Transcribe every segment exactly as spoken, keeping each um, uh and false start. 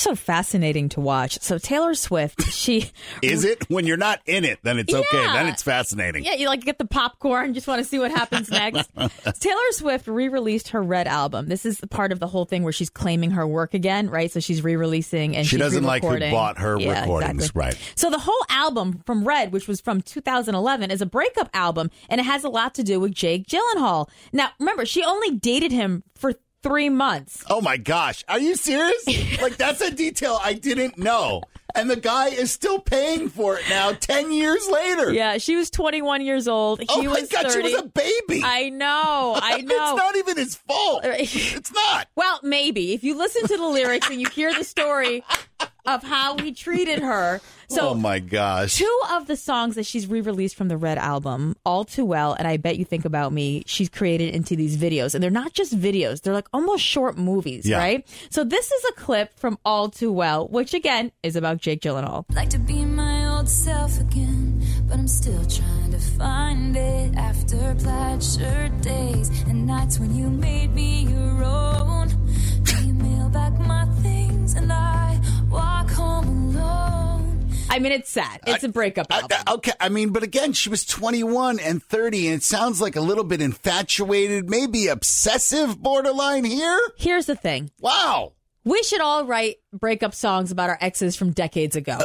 so fascinating to watch. So Taylor Swift, she... Is it? When you're not in it, then it's Yeah. okay. Then it's fascinating. Yeah, you like get the popcorn, just want to see what happens next. Taylor Swift re-released her Red album. This is the part of the whole thing where she's claiming her work again, right? So she's re-releasing and She she's doesn't like who re-recording. bought her Yeah, recordings, exactly. right. So the whole album from Red, which was from two thousand eleven, is a breakup album, and it has a lot to do with Jake Gyllenhaal. Now, remember, she only dated him for three months. Oh, my gosh. Are you serious? Like, that's a detail I didn't know. And the guy is still paying for it now, ten years later. Yeah, she was twenty-one years old. He Oh, my was God, thirty. she was a baby. I know, I know. It's not even his fault. It's not. Well, maybe. If you listen to the lyrics and you hear the story of how he treated her. So, oh, my gosh. two of the songs that she's re-released from the Red album, All Too Well and I Bet You Think About Me, she's created into these videos. And they're not just videos. They're like almost short movies, Yeah. right? So this is a clip from All Too Well, which, again, is about Jake Gyllenhaal. Like to be my old self again, but I'm still trying to find it after plaid shirt days and nights when you made me your own. You mail back my things and I walk home alone. I mean, it's sad. It's a breakup I- album. I- okay, I mean, but again, she was twenty-one and thirty, and it sounds like a little bit infatuated, maybe obsessive borderline here. Here's the thing. Wow. We should all write breakup songs about our exes from decades ago.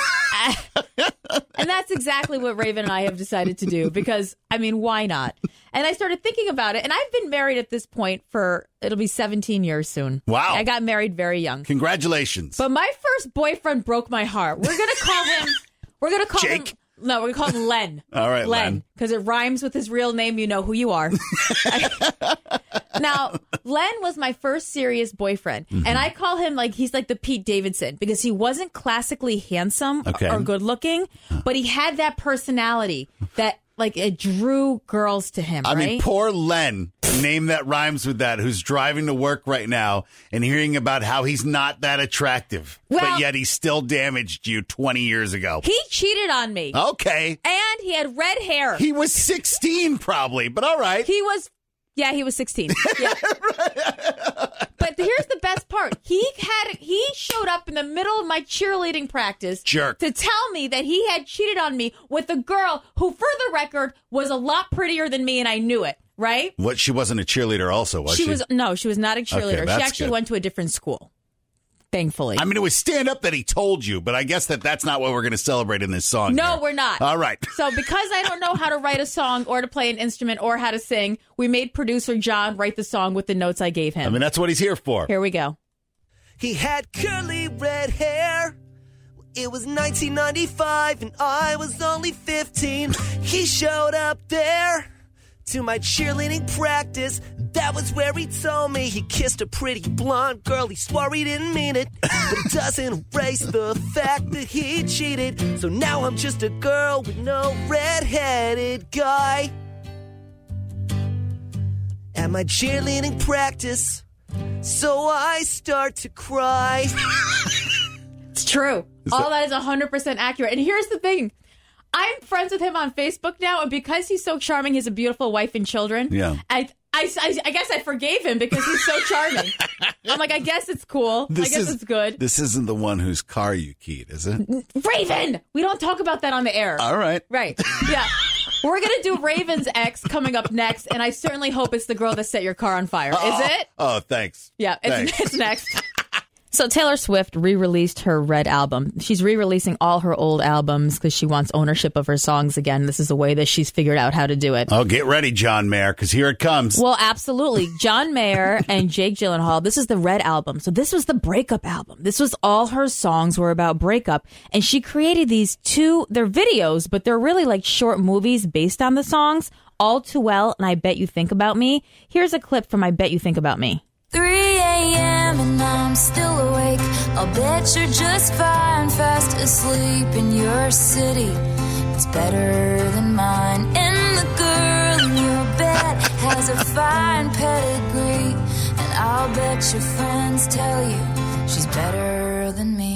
And that's exactly what Raven and I have decided to do because, I mean, why not? And I started thinking about it. And I've been married at this point for, it'll be seventeen years soon. Wow. I got married very young. Congratulations. But my first boyfriend broke my heart. We're going to call him, we're going to call Jake? him, no, we're going to call him Len. All right, Len. Because it rhymes with his real name. You know who you are. Now, Len was my first serious boyfriend. Mm-hmm. And I call him like, he's like the Pete Davidson because he wasn't classically handsome Okay. or good looking, but he had that personality that like it drew girls to him, I right? mean, poor Len, name that rhymes with that, who's driving to work right now and hearing about how he's not that attractive, Well- but yet he still damaged you twenty years ago. He cheated on me. Okay. And he had red hair. He was sixteen probably, but all right. He was, yeah, he was sixteen. Yeah. But here's the best part. He had he showed up in the middle of my cheerleading practice Jerk. to tell me that he had cheated on me with a girl who, for the record, was a lot prettier than me, and I knew it, right? What, she wasn't a cheerleader also, was she? She was no, she was not a cheerleader. she that's actually good. went to a different school. Thankfully. I mean, it was stand up that he told you, but I guess that that's not what we're going to celebrate in this song. No, here. we're not. All right. So because I don't know how to write a song or to play an instrument or how to sing, we made producer John write the song with the notes I gave him. I mean, that's what he's here for. Here we go. He had curly red hair. It was nineteen ninety-five and I was only fifteen. He showed up there to my cheerleading practice. That was where he told me he kissed a pretty blonde girl. He swore he didn't mean it, but it doesn't erase the fact that he cheated. So now I'm just a girl with no red-headed guy at my cheerleading practice. So I start to cry. It's true. All that is one hundred percent accurate. And here's the thing. I'm friends with him on Facebook now, and because he's so charming, he has a beautiful wife and children. Yeah. I, I, I, I guess I forgave him because he's so charming. I'm like, I guess it's cool. I guess is, it's good. This isn't the one whose car you keyed, is it? Raven! We don't talk about that on the air. All right. Right. Yeah. We're going to do Raven's ex coming up next, and I certainly hope it's the girl that set your car on fire. Is oh, it? Oh, thanks. Yeah, it's, Thanks. it's next. So Taylor Swift re-released her Red album. She's re-releasing all her old albums because she wants ownership of her songs again. This is a way that she's figured out how to do it. Oh, get ready, John Mayer, because here it comes. Well, absolutely. John Mayer and Jake Gyllenhaal. This is the Red album. So this was the breakup album. This was all her songs were about breakup. And she created these two, they're videos, but they're really like short movies based on the songs. All Too Well and I Bet You Think About Me. Here's a clip from I Bet You Think About Me. three a.m. and I'm still awake. I'll bet you're just fine, fast asleep in your city. It's better than mine. And the girl in your bed has a fine pedigree. And I'll bet your friends tell you she's better than me.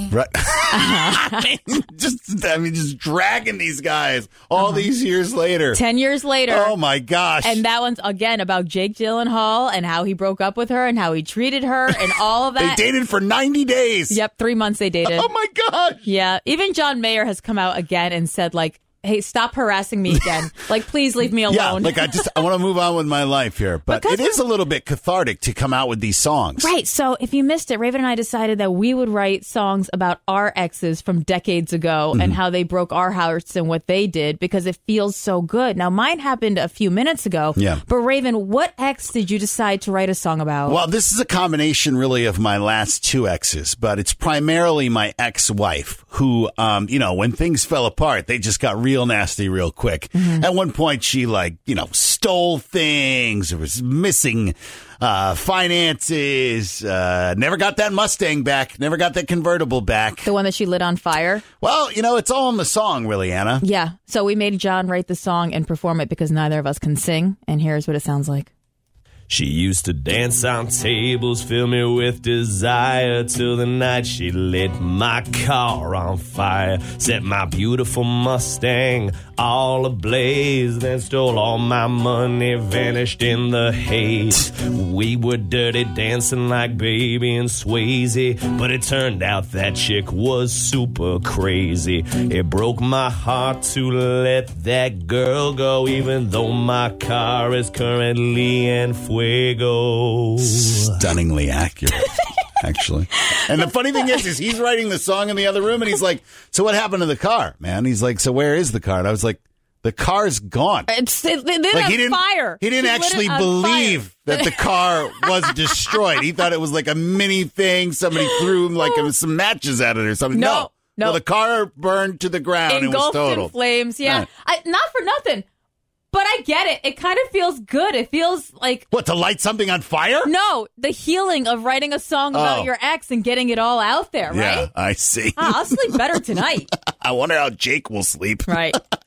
me. Right. I mean, just, I mean, just dragging these guys all uh-huh. these years later. Ten years later. Oh, my gosh. And that one's, again, about Jake Gyllenhaal and how he broke up with her and how he treated her and all of that. They dated for ninety days. Yep, three months they dated. Oh, my gosh. Yeah. Even John Mayer has come out again and said, like, hey, stop harassing me again. Like, please leave me alone. Yeah, like I just, I want to move on with my life here. But because it is a little bit cathartic to come out with these songs. Right. So if you missed it, Raven and I decided that we would write songs about our exes from decades ago mm-hmm. and how they broke our hearts and what they did because it feels so good. Now, mine happened a few minutes ago. Yeah. But Raven, what ex did you decide to write a song about? Well, this is a combination really of my last two exes, but it's primarily my ex-wife who, um, you know, when things fell apart, they just got real nasty real quick. Mm-hmm. At one point, she like, you know, stole things or was missing uh, finances, uh, never got that Mustang back, never got that convertible back. The one that she lit on fire? Well, you know, it's all in the song, really, Anna. Yeah. So we made John write the song and perform it because neither of us can sing. And here's what it sounds like. She used to dance on tables, fill me with desire, till the night she lit my car on fire, set my beautiful Mustang all ablaze, then stole all my money, vanished in the haze. We were dirty dancing like Baby and Swayze, but it turned out that chick was super crazy. It broke my heart to let that girl go, even though my car is currently in fuego. Stunningly accurate, actually. And the funny thing is, is he's writing the song in the other room, and he's like, so what happened to the car, man? He's like, so where is the car? And I was like, the car's gone. It's it, they like he didn't, fire. He didn't She actually believe that the car was destroyed. He thought it was like a mini thing. Somebody threw him like some matches at it or something. No, no. no. Well, the car burned to the ground. Engulfed and was total. in flames, yeah. Right. I, not for nothing. But I get it. It kind of feels good. It feels like... What, to light something on fire? No, the healing of writing a song about oh. your ex and getting it all out there, right? Yeah, I see. Ah, I'll sleep better tonight. I wonder how Jake will sleep. Right.